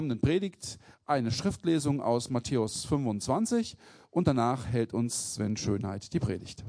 Predigt eine Schriftlesung aus Matthäus 25 und danach hält uns Sven Schönheit die Predigt.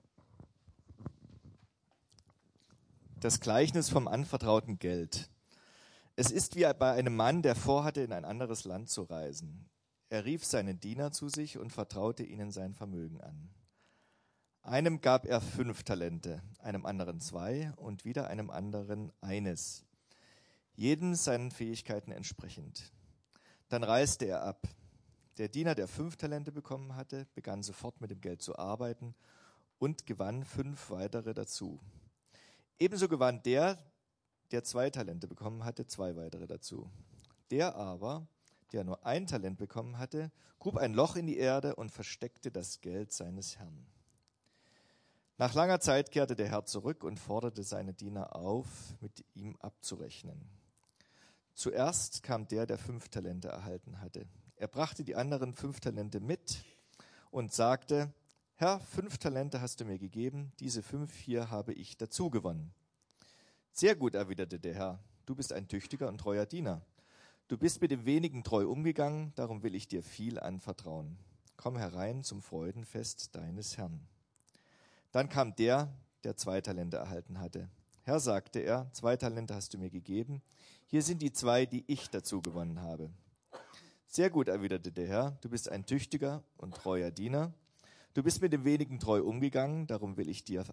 Das Gleichnis vom anvertrauten Geld. Es ist wie bei einem Mann, der vorhatte, in ein anderes Land zu reisen. Er rief seinen Diener zu sich und vertraute ihnen sein Vermögen an. Einem gab er 5 Talente, einem anderen 2 und wieder einem anderen 1, jedem seinen Fähigkeiten entsprechend. Dann reiste er ab. Der Diener, der 5 Talente bekommen hatte, begann sofort mit dem Geld zu arbeiten und gewann 5 weitere dazu. Ebenso gewann der 2 Talente bekommen hatte, 2 weitere dazu. Der aber, der nur 1 Talent bekommen hatte, grub ein Loch in die Erde und versteckte das Geld seines Herrn. Nach langer Zeit kehrte der Herr zurück und forderte seine Diener auf, mit ihm abzurechnen. Zuerst kam der 5 Talente erhalten hatte. Er brachte die anderen 5 Talente mit und sagte: Herr, 5 Talente hast du mir gegeben, diese 5 hier habe ich dazu gewonnen. Sehr gut, erwiderte der Herr, du bist ein tüchtiger und treuer Diener. Du bist mit dem wenigen treu umgegangen, darum will ich dir viel anvertrauen. Komm herein zum Freudenfest deines Herrn. Dann kam der 2 Talente erhalten hatte. Herr, sagte er, 2 Talente hast du mir gegeben, hier sind die 2, die ich dazu gewonnen habe. Sehr gut, erwiderte der Herr, du bist ein tüchtiger und treuer Diener. Du bist mit dem wenigen treu umgegangen, darum will ich dir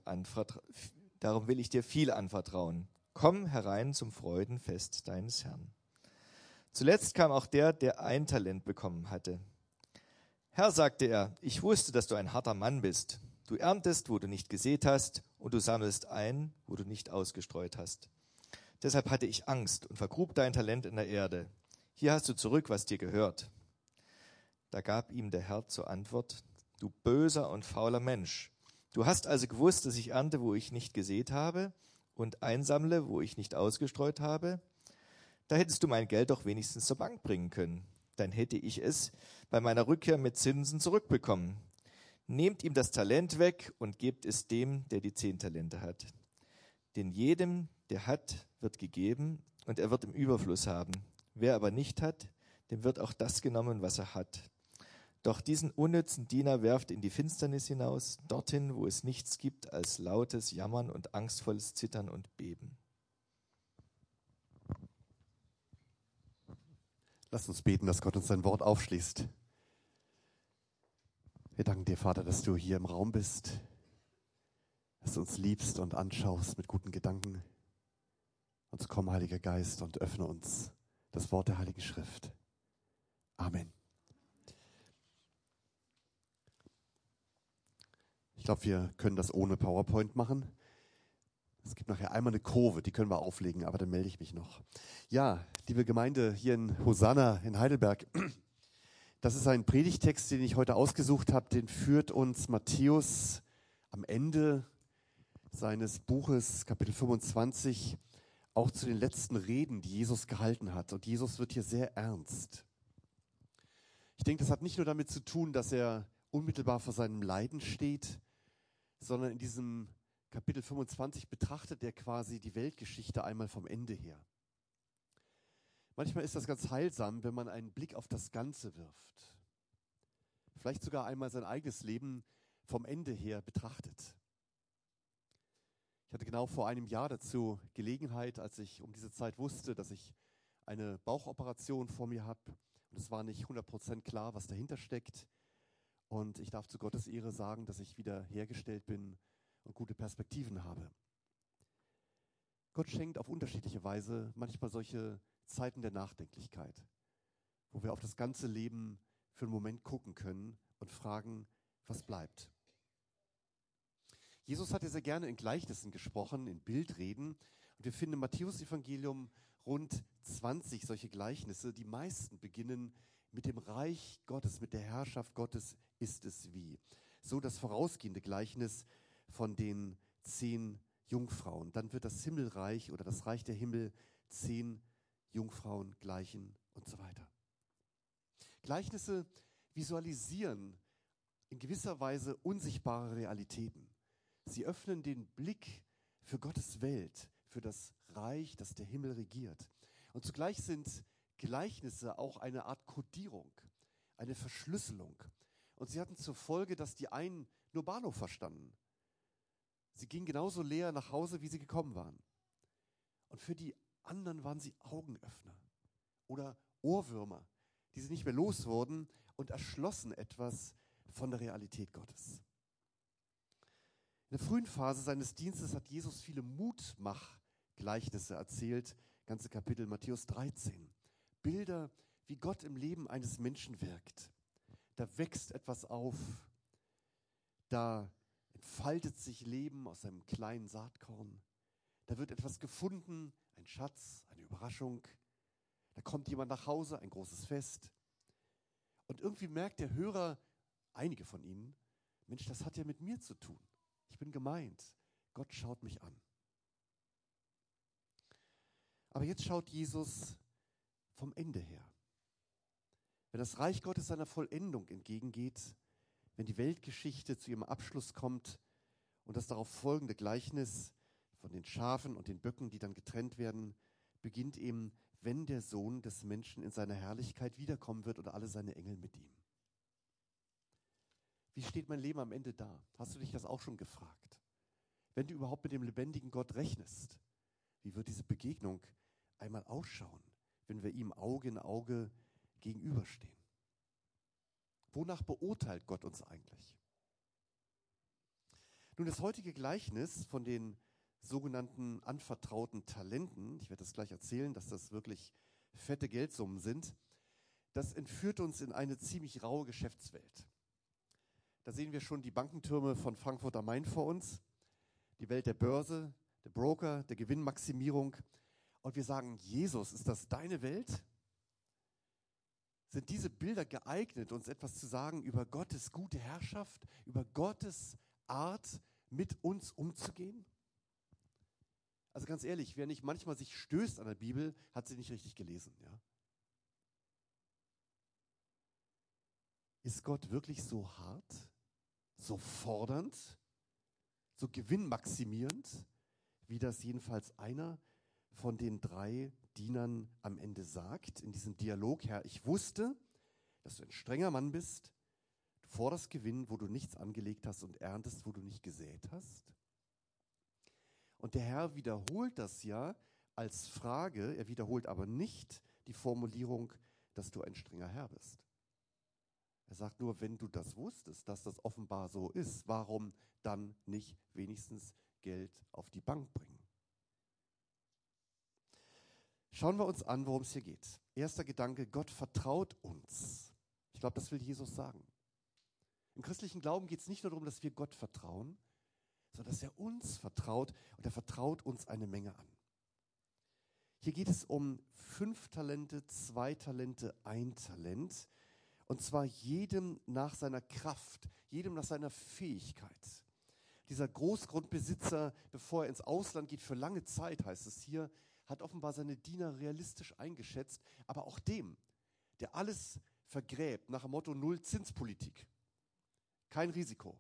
viel anvertrauen. Komm herein zum Freudenfest deines Herrn. Zuletzt kam auch der 1 Talent bekommen hatte. Herr, sagte er, ich wusste, dass du ein harter Mann bist. Du erntest, wo du nicht gesät hast, und du sammelst ein, wo du nicht ausgestreut hast. Deshalb hatte ich Angst und vergrub dein Talent in der Erde. Hier hast du zurück, was dir gehört. Da gab ihm der Herr zur Antwort: Du böser und fauler Mensch, du hast also gewusst, dass ich ernte, wo ich nicht gesät habe, und einsammle, wo ich nicht ausgestreut habe. Da hättest du mein Geld doch wenigstens zur Bank bringen können. Dann hätte ich es bei meiner Rückkehr mit Zinsen zurückbekommen. Nehmt ihm das Talent weg und gebt es dem, der die 10 Talente hat. Denn jedem, der hat, wird gegeben, und er wird im Überfluss haben. Wer aber nicht hat, dem wird auch das genommen, was er hat. Doch diesen unnützen Diener werft in die Finsternis hinaus, dorthin, wo es nichts gibt als lautes Jammern und angstvolles Zittern und Beben. Lass uns beten, dass Gott uns sein Wort aufschließt. Wir danken dir, Vater, dass du hier im Raum bist, dass du uns liebst und anschaust mit guten Gedanken. Und so komm, Heiliger Geist, und öffne uns das Wort der Heiligen Schrift. Amen. Ich glaube, wir können das ohne PowerPoint machen. Es gibt nachher einmal eine Kurve, die können wir auflegen, aber dann melde ich mich noch. Ja, liebe Gemeinde hier in Hosanna in Heidelberg, das ist ein Predigtext, den ich heute ausgesucht habe, den führt uns Matthäus am Ende seines Buches, Kapitel 25, auch zu den letzten Reden, die Jesus gehalten hat. Und Jesus wird hier sehr ernst. Ich denke, das hat nicht nur damit zu tun, dass er unmittelbar vor seinem Leiden steht, sondern in diesem Kapitel 25 betrachtet er quasi die Weltgeschichte einmal vom Ende her. Manchmal ist das ganz heilsam, wenn man einen Blick auf das Ganze wirft. Vielleicht sogar einmal sein eigenes Leben vom Ende her betrachtet. Ich hatte genau vor einem Jahr dazu Gelegenheit, als ich um diese Zeit wusste, dass ich eine Bauchoperation vor mir habe. Und es war nicht 100% klar, was dahinter steckt. Und ich darf zu Gottes Ehre sagen, dass ich wieder hergestellt bin und gute Perspektiven habe. Gott schenkt auf unterschiedliche Weise manchmal solche Zeiten der Nachdenklichkeit, wo wir auf das ganze Leben für einen Moment gucken können und fragen, was bleibt. Jesus hat ja sehr gerne in Gleichnissen gesprochen, in Bildreden. Und wir finden im Matthäus-Evangelium rund 20 solche Gleichnisse. Die meisten beginnen mit dem Reich Gottes, mit der Herrschaft Gottes ist es wie. So das vorausgehende Gleichnis von den 10 Jungfrauen. Dann wird das Himmelreich oder das Reich der Himmel 10 Jungfrauen gleichen und so weiter. Gleichnisse visualisieren in gewisser Weise unsichtbare Realitäten. Sie öffnen den Blick für Gottes Welt, für das Reich, das der Himmel regiert. Und zugleich sind Gleichnisse auch eine Art Kodierung, eine Verschlüsselung. Und sie hatten zur Folge, dass die einen nur Bahnhof verstanden. Sie gingen genauso leer nach Hause, wie sie gekommen waren. Und für die anderen waren sie Augenöffner oder Ohrwürmer, die sie nicht mehr los wurden und erschlossen etwas von der Realität Gottes. In der frühen Phase seines Dienstes hat Jesus viele Mutmachgleichnisse erzählt, ganze Kapitel Matthäus 13. Bilder, wie Gott im Leben eines Menschen wirkt. Da wächst etwas auf, da entfaltet sich Leben aus einem kleinen Saatkorn, da wird etwas gefunden, ein Schatz, eine Überraschung, da kommt jemand nach Hause, ein großes Fest. Und irgendwie merkt der Hörer, einige von ihnen, Mensch, das hat ja mit mir zu tun. Ich bin gemeint. Gott schaut mich an. Aber jetzt schaut Jesus vom Ende her. Wenn das Reich Gottes seiner Vollendung entgegengeht, wenn die Weltgeschichte zu ihrem Abschluss kommt und das darauf folgende Gleichnis von den Schafen und den Böcken, die dann getrennt werden, beginnt eben, wenn der Sohn des Menschen in seiner Herrlichkeit wiederkommen wird und alle seine Engel mit ihm. Wie steht mein Leben am Ende da? Hast du dich das auch schon gefragt? Wenn du überhaupt mit dem lebendigen Gott rechnest, wie wird diese Begegnung einmal ausschauen, wenn wir ihm Auge in Auge gegenüberstehen? Wonach beurteilt Gott uns eigentlich? Nun, das heutige Gleichnis von den sogenannten anvertrauten Talenten, ich werde das gleich erzählen, dass das wirklich fette Geldsummen sind, das entführt uns in eine ziemlich raue Geschäftswelt. Da sehen wir schon die Bankentürme von Frankfurt am Main vor uns, die Welt der Börse, der Broker, der Gewinnmaximierung. Und wir sagen, Jesus, ist das deine Welt? Sind diese Bilder geeignet, uns etwas zu sagen über Gottes gute Herrschaft, über Gottes Art, mit uns umzugehen? Also ganz ehrlich, wer nicht manchmal sich stößt an der Bibel, hat sie nicht richtig gelesen. Ja? Ist Gott wirklich so hart, so fordernd, so gewinnmaximierend, wie das jedenfalls einer von den 3 Dienern am Ende sagt, in diesem Dialog: Herr, ich wusste, dass du ein strenger Mann bist, du forderst Gewinn, wo du nichts angelegt hast und erntest, wo du nicht gesät hast. Und der Herr wiederholt das ja als Frage, er wiederholt aber nicht die Formulierung, dass du ein strenger Herr bist. Er sagt nur, wenn du das wusstest, dass das offenbar so ist, warum dann nicht wenigstens Geld auf die Bank bringen? Schauen wir uns an, worum es hier geht. Erster Gedanke, Gott vertraut uns. Ich glaube, das will Jesus sagen. Im christlichen Glauben geht es nicht nur darum, dass wir Gott vertrauen, sondern dass er uns vertraut und er vertraut uns eine Menge an. Hier geht es um 5 Talente, 2 Talente, 1 Talent. Und zwar jedem nach seiner Kraft, jedem nach seiner Fähigkeit. Dieser Großgrundbesitzer, bevor er ins Ausland geht, für lange Zeit, heißt es hier, hat offenbar seine Diener realistisch eingeschätzt, aber auch dem, der alles vergräbt, nach dem Motto Null-Zinspolitik. Kein Risiko.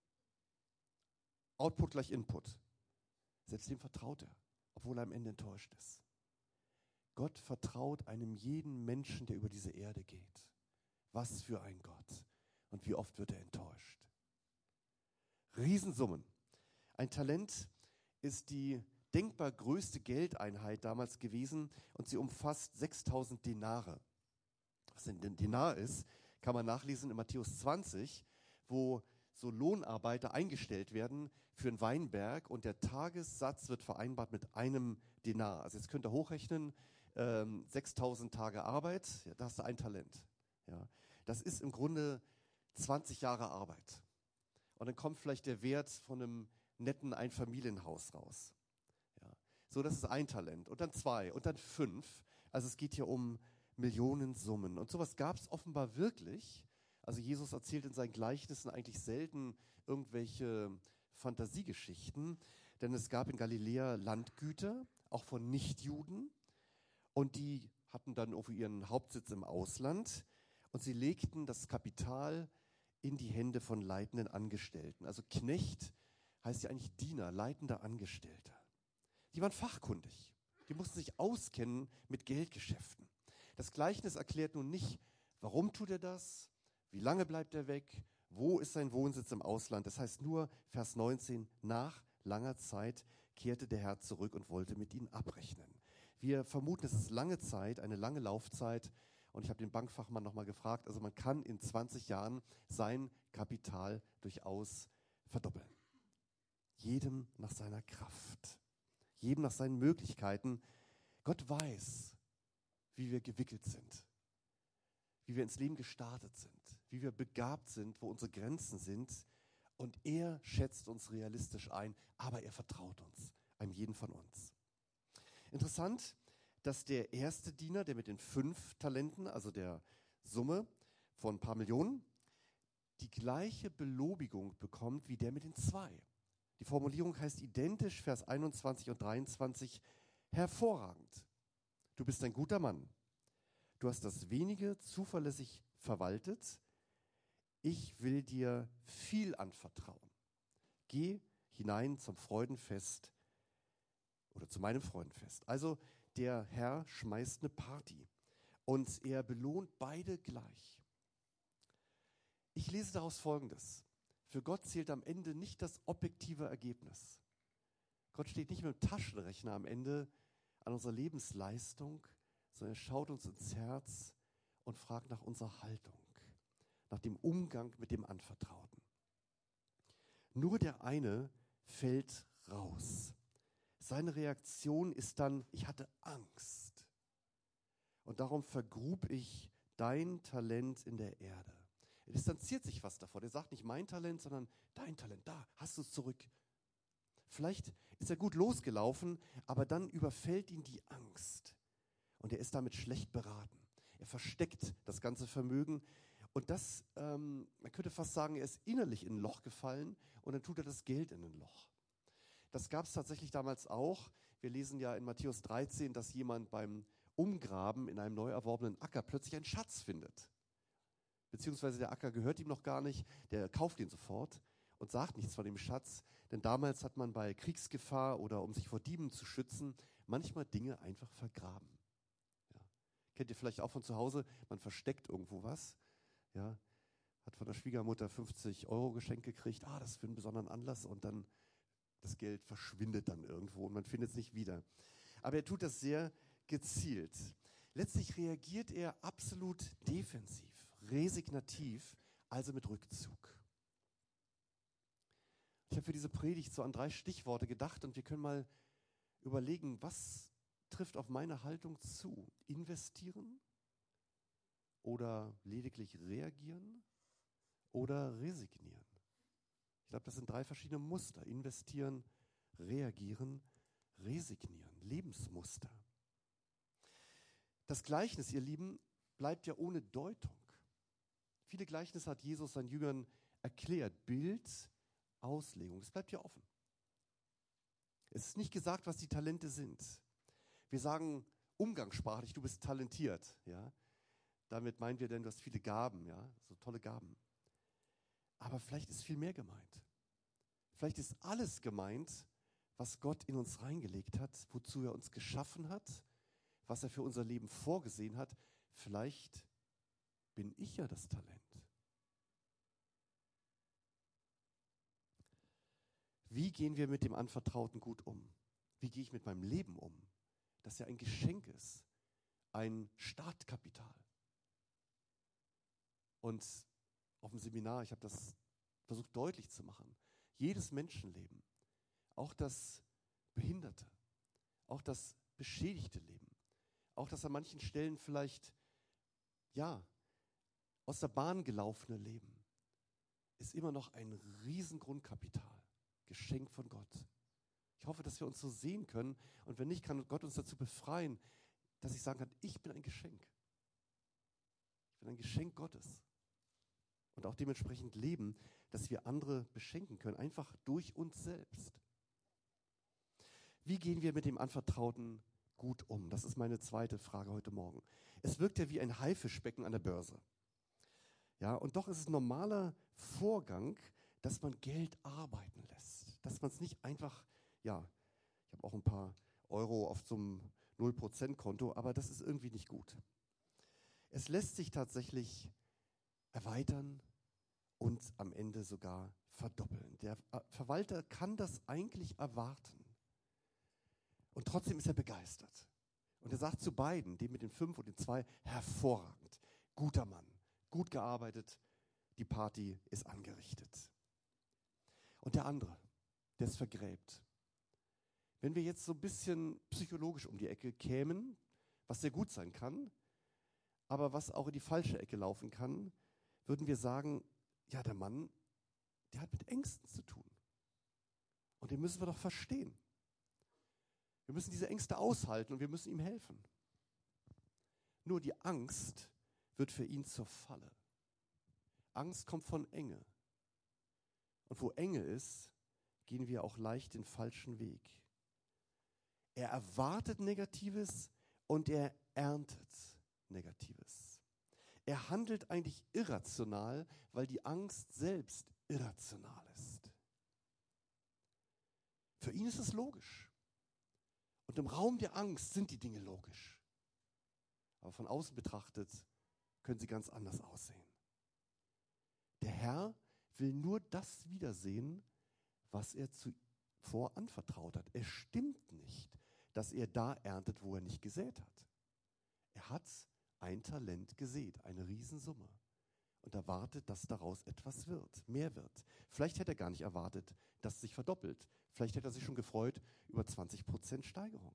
Output gleich Input. Selbst dem vertraut er, obwohl er am Ende enttäuscht ist. Gott vertraut einem jeden Menschen, der über diese Erde geht. Was für ein Gott. Und wie oft wird er enttäuscht. Riesensummen. Ein Talent ist die denkbar größte Geldeinheit damals gewesen und sie umfasst 6000 Denare. Was ein Denar ist, kann man nachlesen in Matthäus 20, wo so Lohnarbeiter eingestellt werden für einen Weinberg und der Tagessatz wird vereinbart mit einem Denar. Also jetzt könnt ihr hochrechnen, 6000 Tage Arbeit, ja, da hast du ein Talent. Ja, das ist im Grunde 20 Jahre Arbeit. Und dann kommt vielleicht der Wert von einem netten Einfamilienhaus raus. Ja, so, das ist ein Talent. Und dann 2 und dann 5. Also es geht hier um Millionensummen. Und sowas gab es offenbar wirklich. Also Jesus erzählt in seinen Gleichnissen eigentlich selten irgendwelche Fantasiegeschichten. Denn es gab in Galiläa Landgüter, auch von Nichtjuden. Und die hatten dann irgendwie ihren Hauptsitz im Ausland. Und sie legten das Kapital in die Hände von leitenden Angestellten. Also Knecht heißt ja eigentlich Diener, leitender Angestellter. Die waren fachkundig. Die mussten sich auskennen mit Geldgeschäften. Das Gleichnis erklärt nun nicht, warum tut er das, wie lange bleibt er weg, wo ist sein Wohnsitz im Ausland. Das heißt nur, Vers 19, nach langer Zeit kehrte der Herr zurück und wollte mit ihnen abrechnen. Wir vermuten, es ist lange Zeit, eine lange Laufzeit. Und ich habe den Bankfachmann nochmal gefragt, also man kann in 20 Jahren sein Kapital durchaus verdoppeln. Jedem nach seiner Kraft, jedem nach seinen Möglichkeiten. Gott weiß, wie wir gewickelt sind, wie wir ins Leben gestartet sind, wie wir begabt sind, wo unsere Grenzen sind. Und er schätzt uns realistisch ein, aber er vertraut uns, einem jeden von uns. Interessant, dass der erste Diener, der mit den 5 Talenten, also der Summe von ein paar Millionen, die gleiche Belobigung bekommt wie der mit den 2. Die Formulierung heißt identisch, Vers 21 und 23, hervorragend. Du bist ein guter Mann. Du hast das Wenige zuverlässig verwaltet. Ich will dir viel anvertrauen. Geh hinein zum Freudenfest oder zu meinem Freudenfest. Also der Herr schmeißt eine Party und er belohnt beide gleich. Ich lese daraus Folgendes. Für Gott zählt am Ende nicht das objektive Ergebnis. Gott steht nicht mit dem Taschenrechner am Ende an unserer Lebensleistung, sondern er schaut uns ins Herz und fragt nach unserer Haltung, nach dem Umgang mit dem Anvertrauten. Nur der eine fällt raus. Seine Reaktion ist dann, ich hatte Angst. Und darum vergrub ich dein Talent in der Erde. Er distanziert sich was davon. Er sagt nicht mein Talent, sondern dein Talent. Da hast du es zurück. Vielleicht ist er gut losgelaufen, aber dann überfällt ihn die Angst. Und er ist damit schlecht beraten. Er versteckt das ganze Vermögen. Und das, man könnte fast sagen, er ist innerlich in ein Loch gefallen und dann tut er das Geld in ein Loch. Das gab es tatsächlich damals auch. Wir lesen ja in Matthäus 13, dass jemand beim Umgraben in einem neu erworbenen Acker plötzlich einen Schatz findet. Beziehungsweise der Acker gehört ihm noch gar nicht, der kauft ihn sofort und sagt nichts von dem Schatz. Denn damals hat man bei Kriegsgefahr oder um sich vor Dieben zu schützen, manchmal Dinge einfach vergraben. Ja. Kennt ihr vielleicht auch von zu Hause, man versteckt irgendwo was. Ja. Hat von der Schwiegermutter 50 € geschenkt gekriegt, das ist für einen besonderen Anlass und dann das Geld verschwindet dann irgendwo und man findet es nicht wieder. Aber er tut das sehr gezielt. Letztlich reagiert er absolut defensiv, resignativ, also mit Rückzug. Ich habe für diese Predigt so an 3 Stichworte gedacht und wir können mal überlegen, was trifft auf meine Haltung zu? Investieren oder lediglich reagieren oder resignieren? Ich glaube, das sind 3 verschiedene Muster. Investieren, reagieren, resignieren. Lebensmuster. Das Gleichnis, ihr Lieben, bleibt ja ohne Deutung. Viele Gleichnisse hat Jesus seinen Jüngern erklärt. Bild, Auslegung. Das bleibt ja offen. Es ist nicht gesagt, was die Talente sind. Wir sagen umgangssprachlich, du bist talentiert. Ja? Damit meinen wir denn, du hast viele Gaben, ja? So tolle Gaben. Aber vielleicht ist viel mehr gemeint. Vielleicht ist alles gemeint, was Gott in uns reingelegt hat, wozu er uns geschaffen hat, was er für unser Leben vorgesehen hat. Vielleicht bin ich ja das Talent. Wie gehen wir mit dem Anvertrauten gut um? Wie gehe ich mit meinem Leben um? Das ja ein Geschenk ist, ein Startkapital. Und auf dem Seminar, ich habe das versucht deutlich zu machen, jedes Menschenleben, auch das Behinderte, auch das beschädigte Leben, auch das an manchen Stellen vielleicht, aus der Bahn gelaufene Leben, ist immer noch ein Riesengrundkapital, Geschenk von Gott. Ich hoffe, dass wir uns so sehen können und wenn nicht, kann Gott uns dazu befreien, dass ich sagen kann, ich bin ein Geschenk. Ich bin ein Geschenk Gottes. Und auch dementsprechend leben, dass wir andere beschenken können, einfach durch uns selbst. Wie gehen wir mit dem Anvertrauten gut um? Das ist meine zweite Frage heute Morgen. Es wirkt ja wie ein Haifischbecken an der Börse. Ja, und doch ist es ein normaler Vorgang, dass man Geld arbeiten lässt. Dass man es nicht einfach, ich habe auch ein paar Euro auf so einem 0%-Konto, aber das ist irgendwie nicht gut. Es lässt sich tatsächlich erweitern und am Ende sogar verdoppeln. Der Verwalter kann das eigentlich erwarten. Und trotzdem ist er begeistert. Und er sagt zu beiden, dem mit den 5 und den 2, hervorragend, guter Mann, gut gearbeitet, die Party ist angerichtet. Und der andere, der es vergräbt. Wenn wir jetzt so ein bisschen psychologisch um die Ecke kämen, was sehr gut sein kann, aber was auch in die falsche Ecke laufen kann, würden wir sagen, ja, der Mann, der hat mit Ängsten zu tun. Und den müssen wir doch verstehen. Wir müssen diese Ängste aushalten und wir müssen ihm helfen. Nur die Angst wird für ihn zur Falle. Angst kommt von Enge. Und wo Enge ist, gehen wir auch leicht den falschen Weg. Er erwartet Negatives und er erntet Negatives. Er handelt eigentlich irrational, weil die Angst selbst irrational ist. Für ihn ist es logisch. Und im Raum der Angst sind die Dinge logisch. Aber von außen betrachtet können sie ganz anders aussehen. Der Herr will nur das wiedersehen, was er zuvor anvertraut hat. Es stimmt nicht, dass er da erntet, wo er nicht gesät hat. Er hat ein Talent gesät, eine Riesensumme. Und erwartet, dass daraus etwas wird, mehr wird. Vielleicht hätte er gar nicht erwartet, dass es sich verdoppelt. Vielleicht hätte er sich schon gefreut über 20% Steigerung.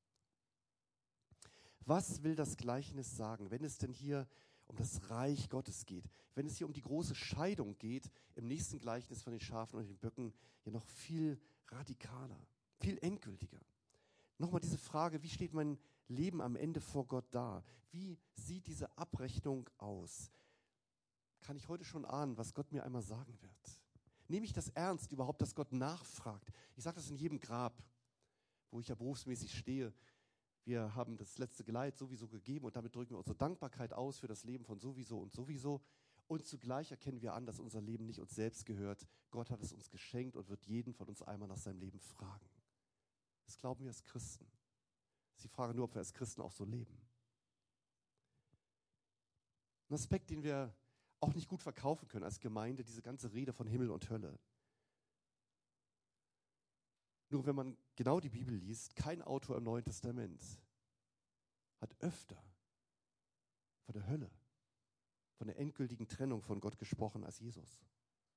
Was will das Gleichnis sagen, wenn es denn hier um das Reich Gottes geht? Wenn es hier um die große Scheidung geht, im nächsten Gleichnis von den Schafen und den Böcken, ja noch viel radikaler, viel endgültiger. Nochmal diese Frage, wie steht mein Leben am Ende vor Gott da? Wie sieht diese Abrechnung aus? Kann ich heute schon ahnen, was Gott mir einmal sagen wird? Nehme ich das ernst überhaupt, dass Gott nachfragt? Ich sage das in jedem Grab, wo ich ja berufsmäßig stehe. Wir haben das letzte Geleit sowieso gegeben und damit drücken wir unsere Dankbarkeit aus für das Leben von sowieso und sowieso. Und zugleich erkennen wir an, dass unser Leben nicht uns selbst gehört. Gott hat es uns geschenkt und wird jeden von uns einmal nach seinem Leben fragen. Das glauben wir als Christen. Das ist die Frage nur, ob wir als Christen auch so leben. Ein Aspekt, den wir auch nicht gut verkaufen können als Gemeinde, diese ganze Rede von Himmel und Hölle. Nur wenn man genau die Bibel liest, kein Autor im Neuen Testament hat öfter von der Hölle, von der endgültigen Trennung von Gott gesprochen als Jesus.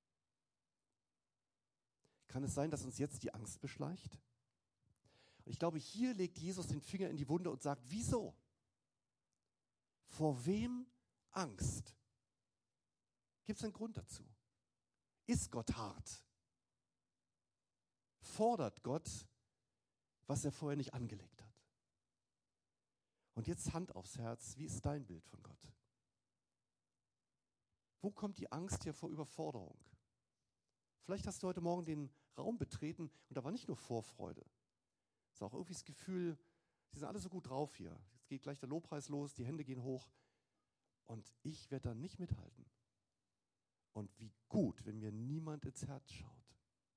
Kann es sein, dass uns jetzt die Angst beschleicht? Und ich glaube, hier legt Jesus den Finger in die Wunde und sagt, wieso? Vor wem Angst? Gibt es einen Grund dazu? Ist Gott hart? Fordert Gott, was er vorher nicht angelegt hat? Und jetzt Hand aufs Herz, wie ist dein Bild von Gott? Wo kommt die Angst hier vor Überforderung? Vielleicht hast du heute Morgen den Raum betreten und da war nicht nur Vorfreude. Es ist auch irgendwie das Gefühl, die sind alle so gut drauf hier. Jetzt geht gleich der Lobpreis los, die Hände gehen hoch und ich werde da nicht mithalten. Und wie gut, wenn mir niemand ins Herz schaut.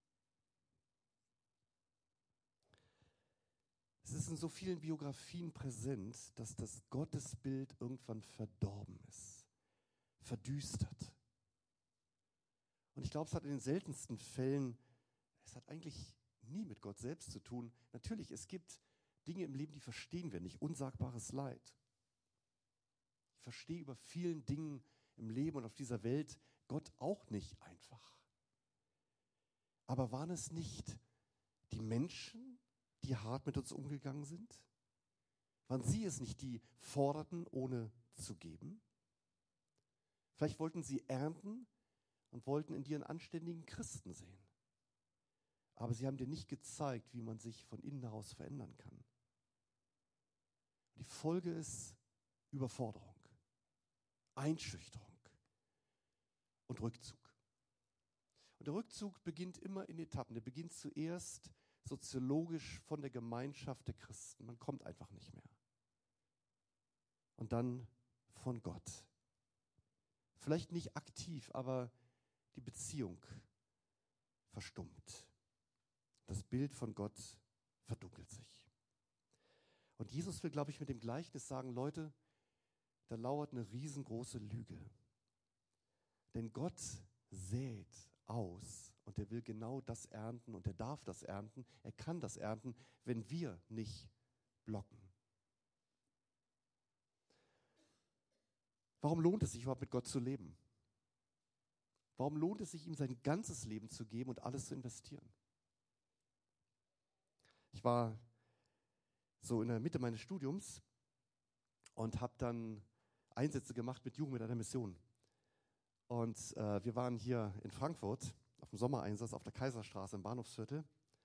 Es ist in so vielen Biografien präsent, dass das Gottesbild irgendwann verdorben ist, verdüstert. Und ich glaube, es hat in den seltensten Fällen, es hat eigentlich nie mit Gott selbst zu tun. Natürlich, es gibt Dinge im Leben, die verstehen wir nicht, unsagbares Leid. Ich verstehe über vielen Dingen im Leben und auf dieser Welt Gott auch nicht einfach. Aber waren es nicht die Menschen, die hart mit uns umgegangen sind? Waren sie es nicht, die forderten, ohne zu geben? Vielleicht wollten sie ernten und wollten in dir einen anständigen Christen sehen. Aber sie haben dir nicht gezeigt, wie man sich von innen heraus verändern kann. Die Folge ist Überforderung, Einschüchterung und Rückzug. Und der Rückzug beginnt immer in Etappen. Der beginnt zuerst soziologisch von der Gemeinschaft der Christen. Man kommt einfach nicht mehr. Und dann von Gott. Vielleicht nicht aktiv, aber die Beziehung verstummt. Das Bild von Gott verdunkelt sich. Und Jesus will, glaube ich, mit dem Gleichnis sagen, Leute, da lauert eine riesengroße Lüge. Denn Gott sät aus und er will genau das ernten und er darf das ernten, er kann das ernten, wenn wir nicht blocken. Warum lohnt es sich überhaupt mit Gott zu leben? Warum lohnt es sich, ihm sein ganzes Leben zu geben und alles zu investieren? Ich war so in der Mitte meines Studiums und habe dann Einsätze gemacht mit Jugend mit einer Mission. Und wir waren hier in Frankfurt auf dem Sommereinsatz auf der Kaiserstraße im Bahnhofsviertel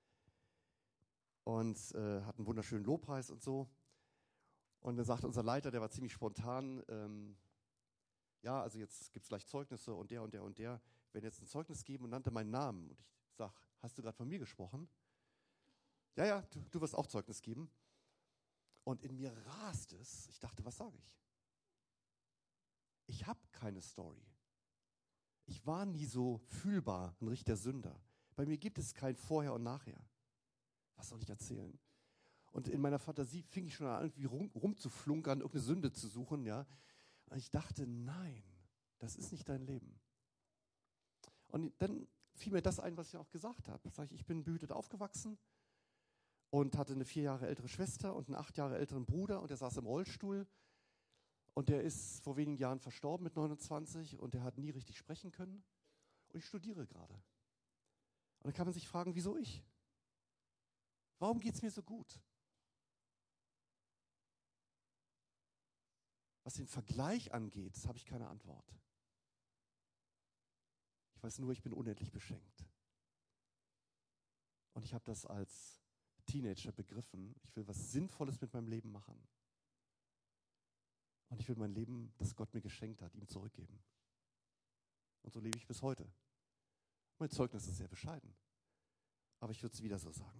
und hatten einen wunderschönen Lobpreis und so. Und dann sagte unser Leiter, der war ziemlich spontan, ja, also jetzt gibt es gleich Zeugnisse und der und der und der werden jetzt ein Zeugnis geben und nannte meinen Namen. Und ich sage, hast du gerade von mir gesprochen? Ja, ja, du wirst auch Zeugnis geben. Und in mir rast es. Ich dachte, was sage ich? Ich habe keine Story. Ich war nie so fühlbar, ein richtiger Sünder. Bei mir gibt es kein Vorher und Nachher. Was soll ich erzählen? Und in meiner Fantasie fing ich schon an, irgendwie rumzuflunkern, irgendeine Sünde zu suchen. Ja. Und ich dachte, nein, das ist nicht dein Leben. Und dann fiel mir das ein, was ich auch gesagt habe. Sag ich bin behütet aufgewachsen und hatte eine 4 Jahre ältere Schwester und einen 8 Jahre älteren Bruder und der saß im Rollstuhl und der ist vor wenigen Jahren verstorben mit 29 und der hat nie richtig sprechen können und ich studiere gerade. Und dann kann man sich fragen, wieso ich? Warum geht es mir so gut? Was den Vergleich angeht, habe ich keine Antwort. Ich weiß nur, ich bin unendlich beschenkt. Und ich habe das als Teenager begriffen. Ich will was Sinnvolles mit meinem Leben machen. Und ich will mein Leben, das Gott mir geschenkt hat, ihm zurückgeben. Und so lebe ich bis heute. Mein Zeugnis ist sehr bescheiden. Aber ich würde es wieder so sagen.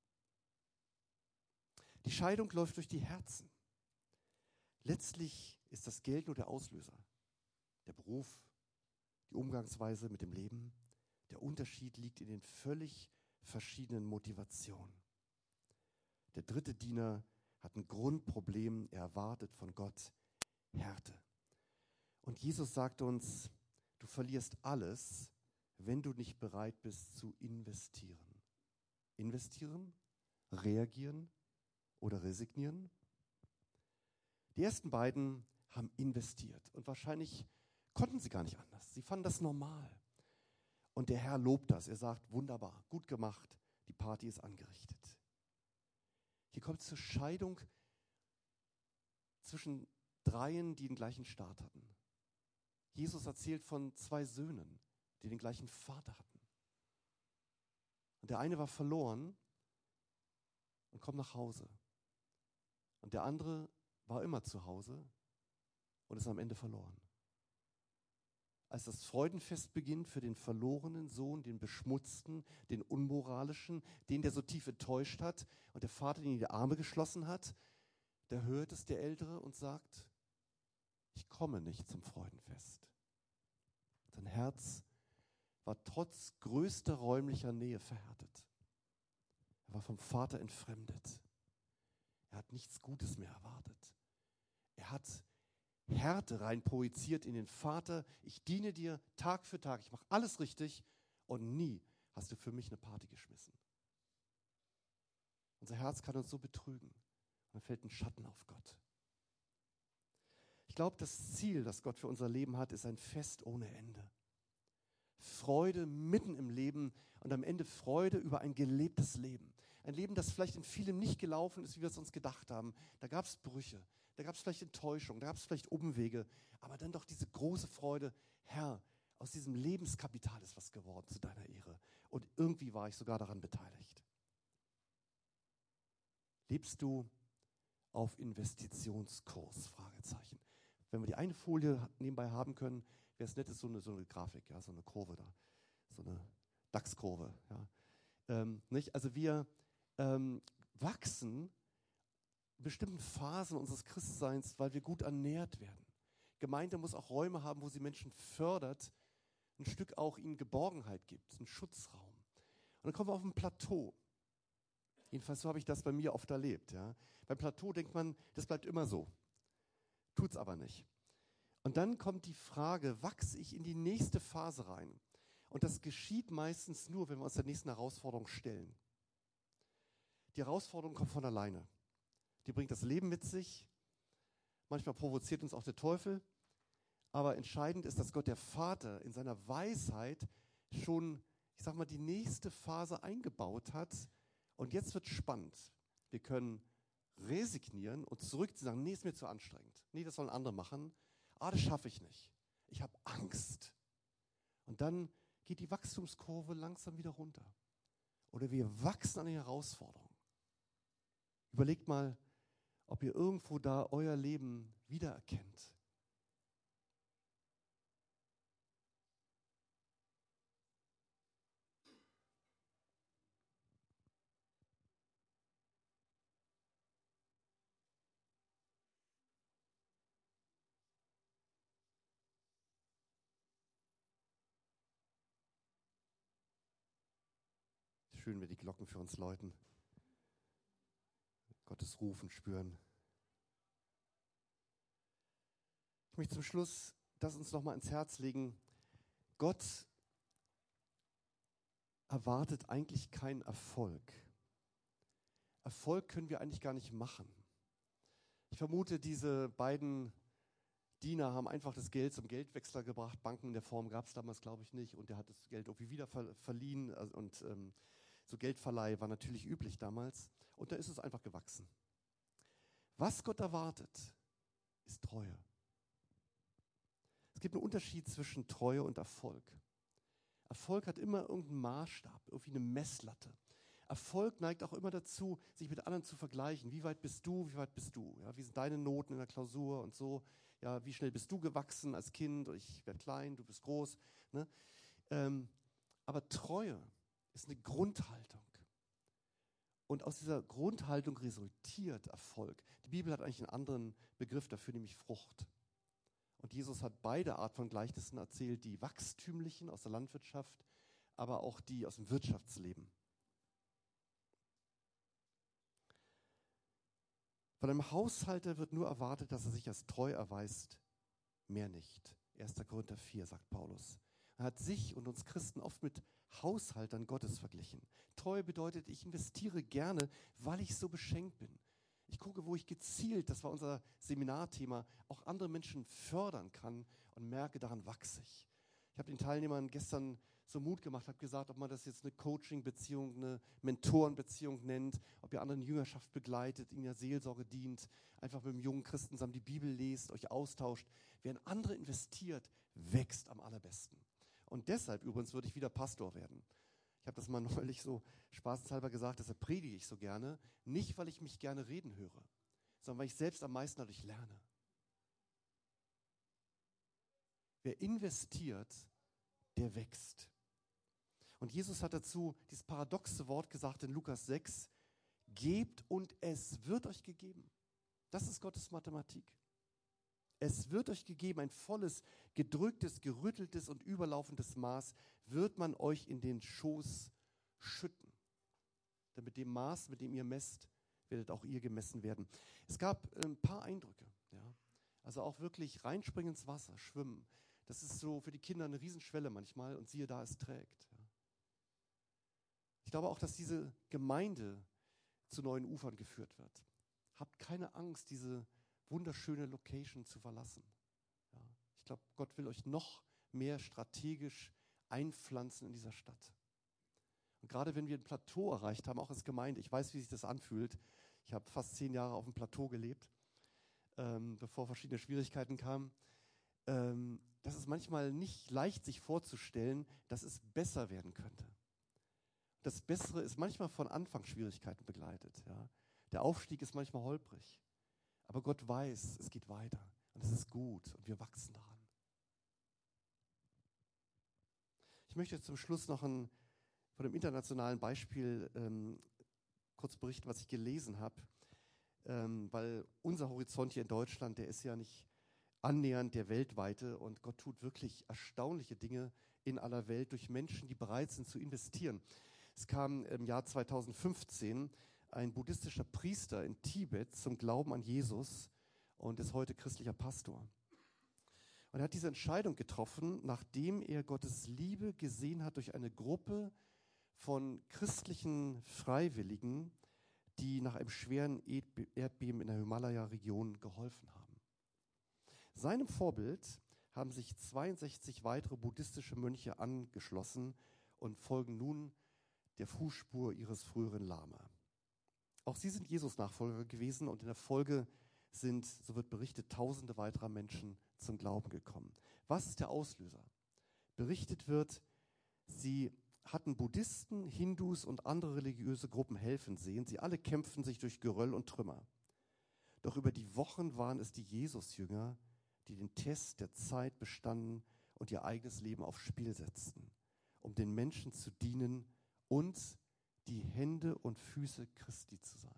Die Scheidung läuft durch die Herzen. Letztlich ist das Geld nur der Auslöser. Der Beruf, die Umgangsweise mit dem Leben. Der Unterschied liegt in den völlig verschiedenen Motivationen. Der dritte Diener hat ein Grundproblem. Er erwartet von Gott Härte. Und Jesus sagt uns, du verlierst alles, wenn du nicht bereit bist zu investieren. Investieren, reagieren oder resignieren? Die ersten beiden haben investiert und wahrscheinlich konnten sie gar nicht anders. Sie fanden das normal. Und der Herr lobt das. Er sagt, wunderbar, gut gemacht, die Party ist angerichtet. Hier kommt es zur Scheidung zwischen Dreien, die den gleichen Start hatten. Jesus erzählt von 2 Söhnen, die den gleichen Vater hatten. Und der eine war verloren und kommt nach Hause. Und der andere war immer zu Hause und ist am Ende verloren. Als das Freudenfest beginnt für den verlorenen Sohn, den beschmutzten, den unmoralischen, den, der so tief enttäuscht hat und der Vater, den in die Arme geschlossen hat, da hört es der Ältere und sagt, ich komme nicht zum Freudenfest. Sein Herz war trotz größter räumlicher Nähe verhärtet. Er war vom Vater entfremdet. Er hat nichts Gutes mehr erwartet. Er hat Härte rein projiziert in den Vater. Ich diene dir Tag für Tag. Ich mache alles richtig und nie hast du für mich eine Party geschmissen. Unser Herz kann uns so betrügen. Und dann fällt ein Schatten auf Gott. Ich glaube, das Ziel, das Gott für unser Leben hat, ist ein Fest ohne Ende. Freude mitten im Leben und am Ende Freude über ein gelebtes Leben. Ein Leben, das vielleicht in vielem nicht gelaufen ist, wie wir es uns gedacht haben. Da gab es Brüche, da gab es vielleicht Enttäuschung, da gab es vielleicht Umwege, aber dann doch diese große Freude, Herr, aus diesem Lebenskapital ist was geworden zu deiner Ehre. Und irgendwie war ich sogar daran beteiligt. Lebst du auf Investitionskurs? Fragezeichen. Wenn wir die eine Folie nebenbei haben können, wäre es nett, ist so eine Grafik, ja, so eine Kurve da, so eine DAX-Kurve. Ja. Nicht? Also wir wachsen in bestimmten Phasen unseres Christseins, weil wir gut ernährt werden. Gemeinde muss auch Räume haben, wo sie Menschen fördert, ein Stück auch ihnen Geborgenheit gibt, einen Schutzraum. Und dann kommen wir auf ein Plateau. Jedenfalls so habe ich das bei mir oft erlebt. Ja. Beim Plateau denkt man, das bleibt immer so. Tut's aber nicht. Und dann kommt die Frage, wachse ich in die nächste Phase rein? Und das geschieht meistens nur, wenn wir uns der nächsten Herausforderung stellen. Die Herausforderung kommt von alleine. Die bringt das Leben mit sich. Manchmal provoziert uns auch der Teufel. Aber entscheidend ist, dass Gott der Vater in seiner Weisheit schon, ich sag mal, die nächste Phase eingebaut hat. Und jetzt wird es spannend. Wir können resignieren und zurückziehen, sagen, nee, ist mir zu anstrengend. Nee, das sollen andere machen. Das schaffe ich nicht. Ich habe Angst. Und dann geht die Wachstumskurve langsam wieder runter. Oder wir wachsen an den Herausforderungen. Überlegt mal, ob ihr irgendwo da euer Leben wiedererkennt. Schön, wenn die Glocken für uns läuten. Gottes Rufen spüren. Ich möchte zum Schluss das uns nochmal ins Herz legen. Gott erwartet eigentlich keinen Erfolg. Erfolg können wir eigentlich gar nicht machen. Ich vermute, diese beiden Diener haben einfach das Geld zum Geldwechsler gebracht. Banken in der Form gab es damals, glaube ich, nicht. Und der hat das Geld irgendwie wieder verliehen. Und so Geldverleih war natürlich üblich damals. Und da ist es einfach gewachsen. Was Gott erwartet, ist Treue. Es gibt einen Unterschied zwischen Treue und Erfolg. Erfolg hat immer irgendeinen Maßstab, irgendwie eine Messlatte. Erfolg neigt auch immer dazu, sich mit anderen zu vergleichen. Wie weit bist du, wie weit bist du? Ja, wie sind deine Noten in der Klausur und so? Ja, wie schnell bist du gewachsen als Kind? Ich werde klein, du bist groß. Ne? Aber Treue ist eine Grundhaltung. Und aus dieser Grundhaltung resultiert Erfolg. Die Bibel hat eigentlich einen anderen Begriff dafür, nämlich Frucht. Und Jesus hat beide Art von Gleichnissen erzählt, die wachstümlichen aus der Landwirtschaft, aber auch die aus dem Wirtschaftsleben. Von einem Haushalter wird nur erwartet, dass er sich als treu erweist, mehr nicht. 1. Korinther 4, sagt Paulus. Er hat sich und uns Christen oft mit Haushaltern Gottes verglichen. Treu bedeutet, ich investiere gerne, weil ich so beschenkt bin. Ich gucke, wo ich gezielt, das war unser Seminarthema, auch andere Menschen fördern kann und merke, daran wachse ich. Ich habe den Teilnehmern gestern so Mut gemacht, habe gesagt, ob man das jetzt eine Coaching-Beziehung, eine Mentorenbeziehung nennt, ob ihr anderen Jüngerschaft begleitet, ihnen ja Seelsorge dient, einfach mit dem jungen Christen zusammen die Bibel lest, euch austauscht. Wer in andere investiert, wächst am allerbesten. Und deshalb übrigens würde ich wieder Pastor werden. Ich habe das mal neulich so spaßenshalber gesagt, deshalb predige ich so gerne. Nicht, weil ich mich gerne reden höre, sondern weil ich selbst am meisten dadurch lerne. Wer investiert, der wächst. Und Jesus hat dazu dieses paradoxe Wort gesagt in Lukas 6, gebt und es wird euch gegeben. Das ist Gottes Mathematik. Es wird euch gegeben, ein volles, gedrücktes, gerütteltes und überlaufendes Maß wird man euch in den Schoß schütten. Denn mit dem Maß, mit dem ihr messt, werdet auch ihr gemessen werden. Es gab ein paar Eindrücke. Ja. Also auch wirklich reinspringen ins Wasser, schwimmen. Das ist so für die Kinder eine Riesenschwelle manchmal und siehe da, es trägt. Ja. Ich glaube auch, dass diese Gemeinde zu neuen Ufern geführt wird. Habt keine Angst, diese wunderschöne Location zu verlassen. Ja, ich glaube, Gott will euch noch mehr strategisch einpflanzen in dieser Stadt. Und gerade wenn wir ein Plateau erreicht haben, auch als Gemeinde, ich weiß, wie sich das anfühlt. Ich habe fast 10 Jahre auf dem Plateau gelebt, bevor verschiedene Schwierigkeiten kamen. Das ist manchmal nicht leicht, sich vorzustellen, dass es besser werden könnte. Das Bessere ist manchmal von Anfangsschwierigkeiten begleitet. Ja. Der Aufstieg ist manchmal holprig. Aber Gott weiß, es geht weiter und es ist gut und wir wachsen daran. Ich möchte zum Schluss noch von einem internationalen Beispiel kurz berichten, was ich gelesen habe, weil unser Horizont hier in Deutschland, der ist ja nicht annähernd der weltweite und Gott tut wirklich erstaunliche Dinge in aller Welt durch Menschen, die bereit sind zu investieren. Es kam im Jahr 2015 ein buddhistischer Priester in Tibet zum Glauben an Jesus und ist heute christlicher Pastor. Und er hat diese Entscheidung getroffen, nachdem er Gottes Liebe gesehen hat durch eine Gruppe von christlichen Freiwilligen, die nach einem schweren Erdbeben in der Himalaya-Region geholfen haben. Seinem Vorbild haben sich 62 weitere buddhistische Mönche angeschlossen und folgen nun der Fußspur ihres früheren Lama. Auch sie sind Jesus-Nachfolger gewesen und in der Folge sind, so wird berichtet, Tausende weiterer Menschen zum Glauben gekommen. Was ist der Auslöser? Berichtet wird, sie hatten Buddhisten, Hindus und andere religiöse Gruppen helfen sehen. Sie alle kämpften sich durch Geröll und Trümmer. Doch über die Wochen waren es die Jesus-Jünger, die den Test der Zeit bestanden und ihr eigenes Leben aufs Spiel setzten, um den Menschen zu dienen und die Hände und Füße Christi zu sein.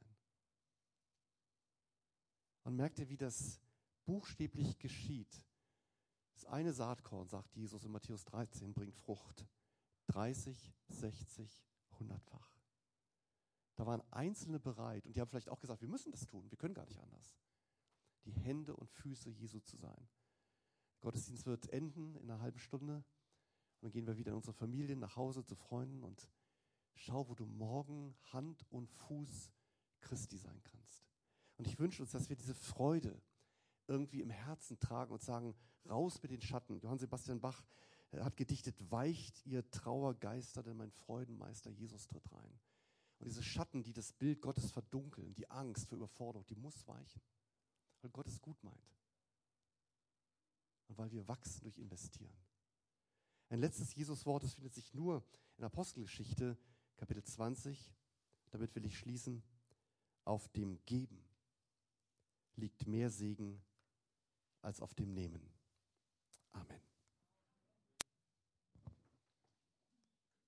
Man merkt ja, wie das buchstäblich geschieht. Das eine Saatkorn, sagt Jesus in Matthäus 13, bringt Frucht. 30, 60, 100-fach. Da waren Einzelne bereit und die haben vielleicht auch gesagt, wir müssen das tun, wir können gar nicht anders. Die Hände und Füße Jesu zu sein. Der Gottesdienst wird enden in einer halben Stunde und dann gehen wir wieder in unsere Familien nach Hause zu Freunden und schau, wo du morgen Hand und Fuß Christi sein kannst. Und ich wünsche uns, dass wir diese Freude irgendwie im Herzen tragen und sagen, raus mit den Schatten. Johann Sebastian Bach hat gedichtet, weicht ihr Trauergeister, denn mein Freudenmeister Jesus tritt rein. Und diese Schatten, die das Bild Gottes verdunkeln, die Angst vor Überforderung, die muss weichen. Weil Gott es gut meint. Und weil wir wachsen durch Investieren. Ein letztes Jesuswort, das findet sich nur in Apostelgeschichte, Kapitel 20. Damit will ich schließen. Auf dem Geben liegt mehr Segen als auf dem Nehmen.